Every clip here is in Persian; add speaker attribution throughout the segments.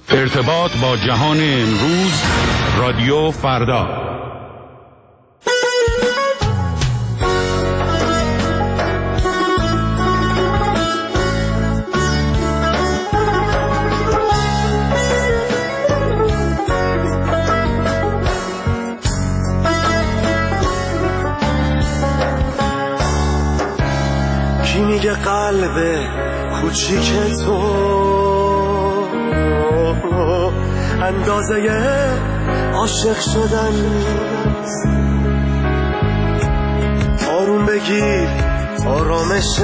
Speaker 1: ارتباط با جهان امروز، رادیو فردا.
Speaker 2: کی میگه قلب کوچیک تو اندازه عاشق شدن نیست؟ آروم بگیر آرامش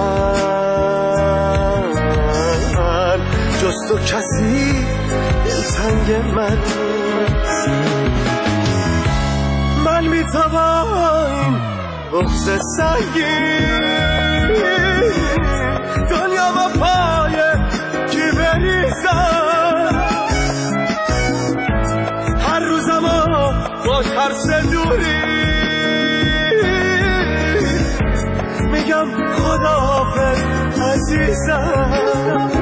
Speaker 2: من، جز تو کسی دلتنگ من نیست. من میتوان بغض سنگین دنیا با پای کی بریزم، هر روزمو با ترس دوری میگم خداحافظ عزیزم.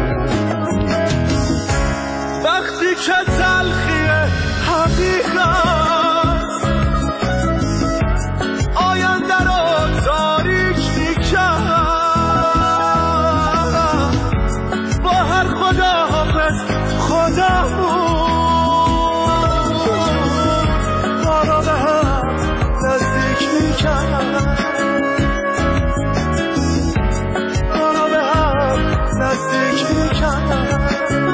Speaker 2: وقتی که تلخیه حقیقت آینده رو تاریک میکرد، با هر خداحافظ خدامون ما را به هم نزدیک میکرد، ما را به هم نزدیک میکرد.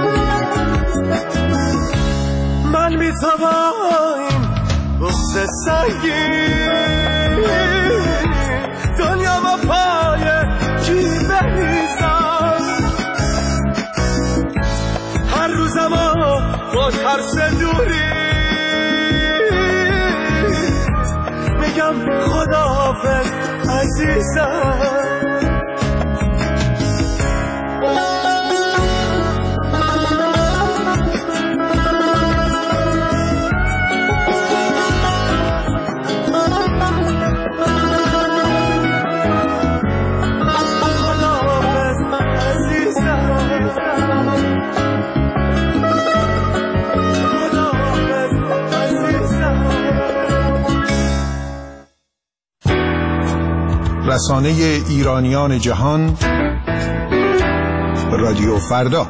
Speaker 2: من میتوان بغض سنگین دنیا با پای کی بریزم، هر روزمو با ترس دوری میگم خداحافظ عزیزم.
Speaker 3: رسانه ایرانیان جهان، رادیو فردا.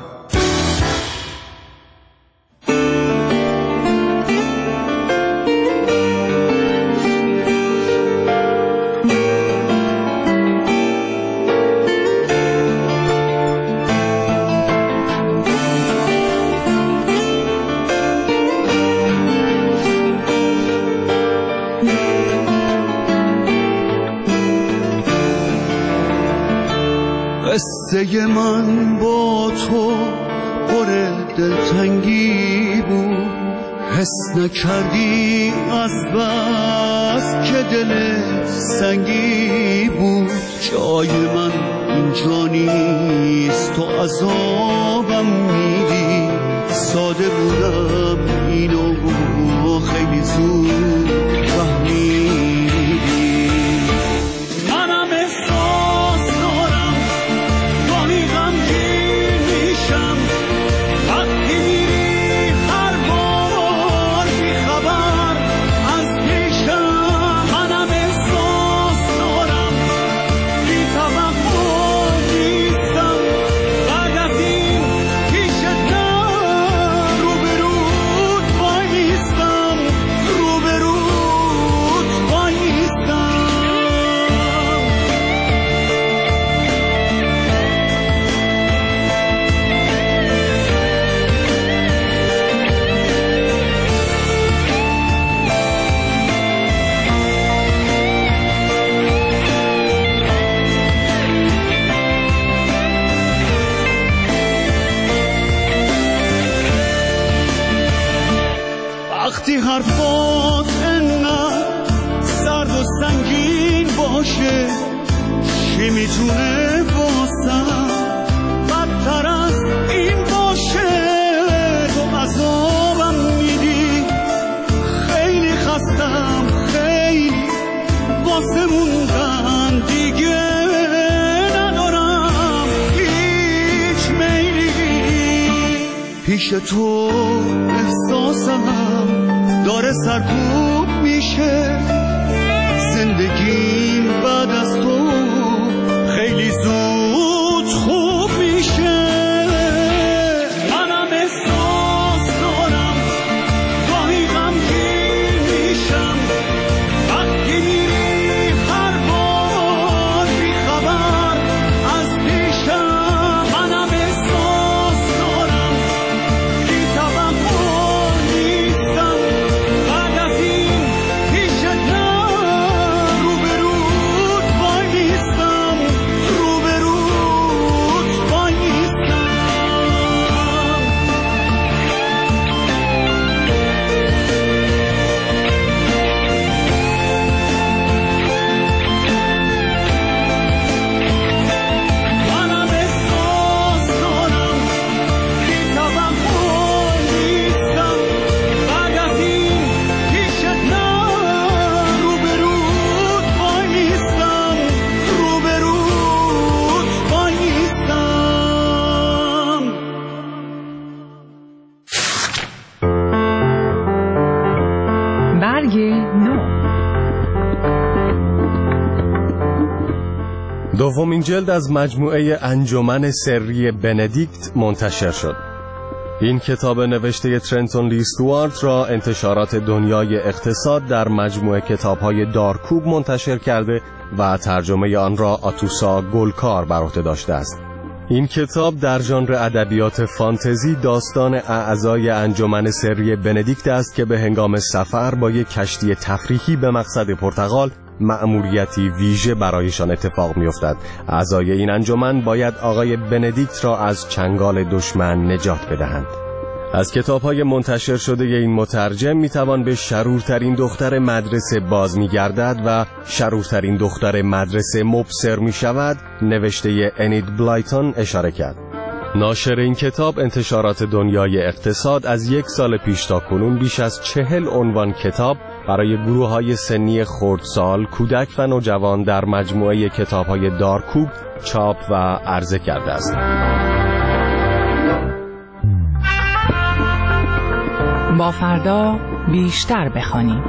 Speaker 4: قصه من با تو پر دلتنگی بود، حس نکردی از بس که دل سنگی بود. جای من اینجا نیست، تو عذابم میدی، ساده بودم اینو خیلی زود فهمیدی. وقتی حرفات انقدر سرد و سنگین باشه، چی میتونه واسم بدتر از این باشه؟ تو عذابم میدی، خیلی خستم، خیلی واسه موندن دیگه ندارم هیچ میلی. پیش تو احساسم داره سرکوب میشه، زندگیم بعد از تو خیلی زود خوب میشه. منم احساس دارم گاهی غمگین میشم وقتی میری هر بار بیخبر از پیشم. منم احساس دارم بی توقع نیستم بعد از این پیشت نه، روبروت وای نیستم، روبروت وای نیستم. منم احساس دارم بی توقع نیستم بعد از این پیشت نه، روبروت وای نیستم، روبروت وای نیستم.
Speaker 5: برگ نو.
Speaker 6: دومین جلد از مجموعه انجمن سری بندیکت منتشر شد. این کتاب نوشته ترنتون لی استوارت را انتشارات دنیای اقتصاد در مجموعه کتاب‌های دارکوب منتشر کرده و ترجمه آن را آتوسا گلکار بر عهده داشته است. این کتاب در ژانر ادبیات فانتزی داستان اعضای انجمن سری بندیکت است که به هنگام سفر با یک کشتی تفریحی به مقصد پرتغال مأموریتی ویژه برایشان اتفاق می‌افتد. اعضای این انجمن باید آقای بندیکت را از چنگال دشمن نجات بدهند. از کتاب‌های منتشر شده این مترجم می‌توان به شرورترین دختر مدرسه باز می‌گردد و شرورترین دختر مدرسه مبصر می‌شود نوشته انید بلایتون اشاره کرد. ناشر این کتاب انتشارات دنیای اقتصاد از 1 سال پیش تا کنون بیش از 40 عنوان کتاب برای گروه‌های سنی خردسال، کودک و نوجوان در مجموعه کتاب‌های دارکوب چاپ و عرضه کرده است.
Speaker 5: با فردا بیشتر بخوانیم.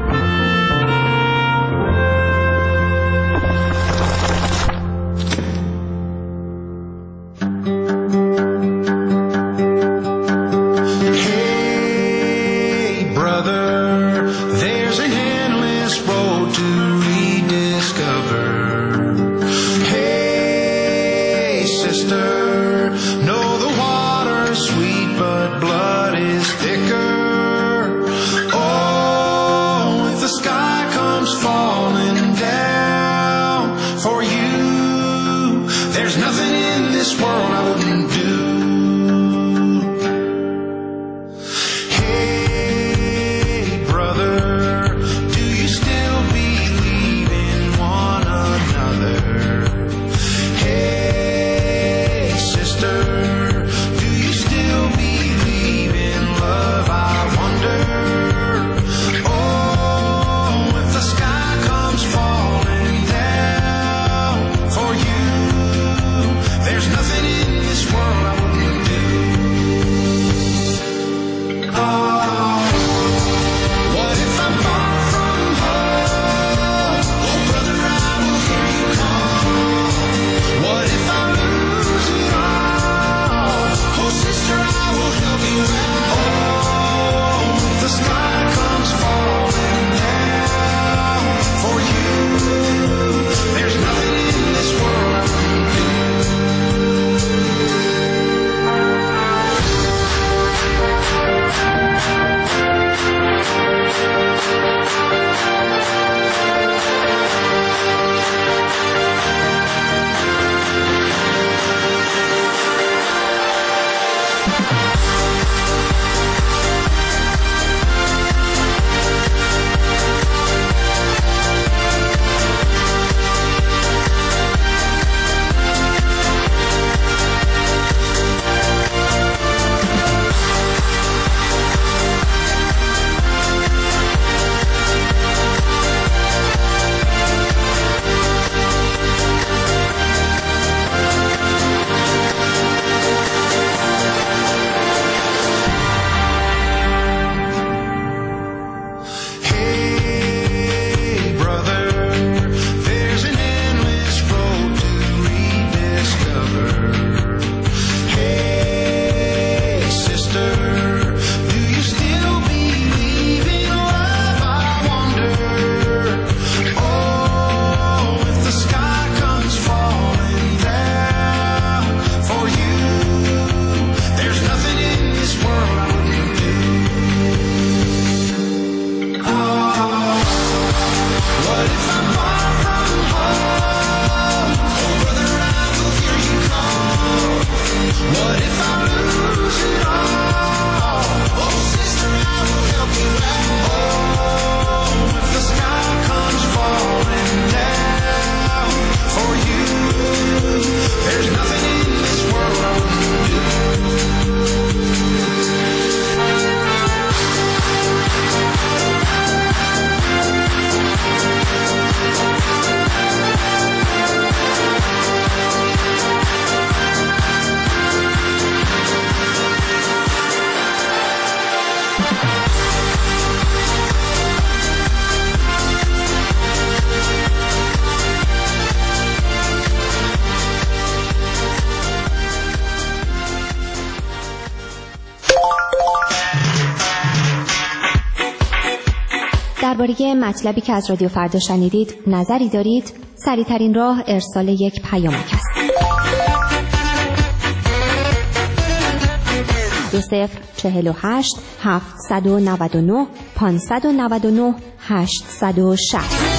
Speaker 7: درباره مطلبی که از رادیو فردا شنیدید نظری دارید؟ سریع‌ترین راه ارسال یک پیامک است. 2048 799 599 860